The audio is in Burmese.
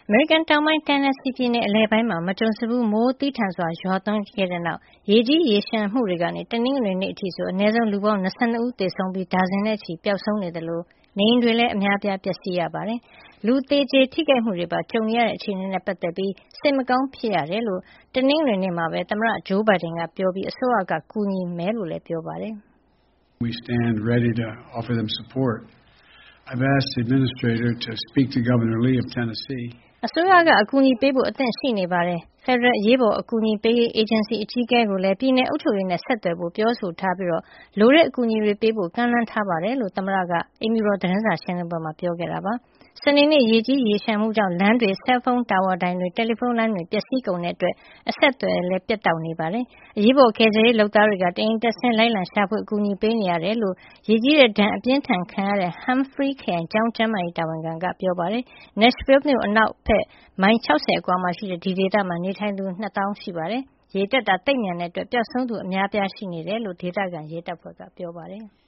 အမေရိကန်တောင်ပိုင်း Tennessee ပြည်နယ်အလယ်ပိုင်းမှာမကြုံစဖူးမိုးသည်းထန်စွာရွာသွန်းခဲ့တဲ့နောက်ရေကြီးရေလျှံမှုတွေကနေတနင်္ဂနွေနေ့အထိဆိုအနည်းဆုံးလူပေါင်း22ဦးသေဆုံးပြီးဒါဇင်နဲ့ချီပျောက်ဆုံးနေသလိုနေအိမ်တွေလည်းအများအပြားပျက်စီးရပါတယ်။လူသေကျေထိခိုက်မှုတွေပါကြုံရတဲ့အခြေအနေနဲ့ပတ်သက်ပြီးစိတ်မကောင်းဖြစ်ရတယ်လို့တနင်္ဂနွေနေ့မှာပဲသမ္မတဂျိုးဘိုင်ဒန်ကပြောပြီးအစိုးရကကူညီမယ်လို့လည်းပြောပါတယ်။ We stand ready to offer them support. I've asked the administrator to speak to Governor Lee of Tennessee. အစိုးရကအကူအညီပေးဖို့အသင့်ရှိနေပါတယ်။ ဖက်ဒရယ်အရေးပေါ်အကူအညီပေးရေးအေဂျင်စီအကြီးအကဲကိုလည်းပြည်내အုပ်ချုပ်ရေးနဲ့ဆက်သွယ်ဖို့ပြောဆိုထားပြီးလိုတဲ့အကူအညီတွေပေးဖို့ကမ်းလှမ်းထားပါတယ်လို့သမ္မတကအိမ်ဖြူတော်သတင်းစာရှင်းလင်းပွဲမှာပြောခဲ့တာပါ။စနေနေ့ရေကြီးရေလျှံမှုကြောင့်လမ်းတွေဆဲလ်ဖုန်းတာဝါတိုင်တွေတယ်လီဖုန်းလိုင်းတွေပျက်စီးကုန်တဲ့အတွက်အဆက်အသွယ်လည်းပြတ်တောက်နေပါတယ်။အရေးပေါ်ကယ်ဆယ်ရေးလုပ်သားတွေကတအိမ်တက်ဆင်းလိုက်လံရှာဖွေအကူအညီပေးနေရတယ်လို့ရေကြီးတဲ့ဒဏ်အပြင်းထန်ခံရတဲ့ Humphrey ခရိုင်ကျောင်းကျန်းမာရေးတာဝန်ခံကပြောပါတယ်။ Nashville မြို့အနောက်ဘက်မိုင်60အကွာမှာရှိတဲ့ဒီဒေသမှာနေထိုင်သူ2000ရှိပါတယ်။ရေတက်တာသိပ်မြန်တဲ့အတွက်ပျောက်ဆုံးသူအများအပြားရှိနေတယ်လို့ဒေသခံရဲတပ်ဖွဲ့ကပြောပါတယ်။